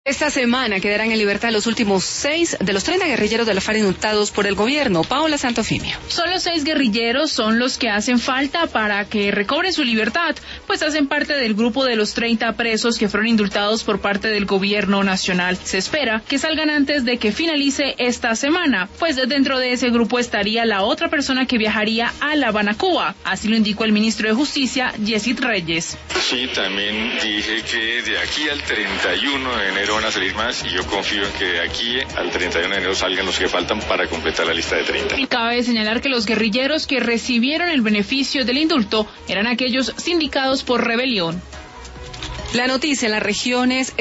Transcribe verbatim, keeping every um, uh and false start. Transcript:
Esta semana quedarán en libertad los últimos seis de los treinta guerrilleros de la FARC indultados por el gobierno. Paola Santofimio. Solo seis guerrilleros son los que hacen falta para que recobren su libertad, pues hacen parte del grupo de los treinta presos que fueron indultados por parte del gobierno nacional. Se espera que salgan antes de que finalice esta semana, pues dentro de ese grupo estaría la otra persona que viajaría a La Habana, Cuba. Así lo indicó el ministro de Justicia, Yesid Reyes. Sí, también dije que de aquí al treinta y uno de enero van a salir más y yo confío en que de aquí al treinta y uno de enero salgan los que faltan para completar la lista de treinta. Y cabe señalar que los guerrilleros que recibieron el beneficio del indulto eran aquellos sindicados por rebelión. La noticia en las regiones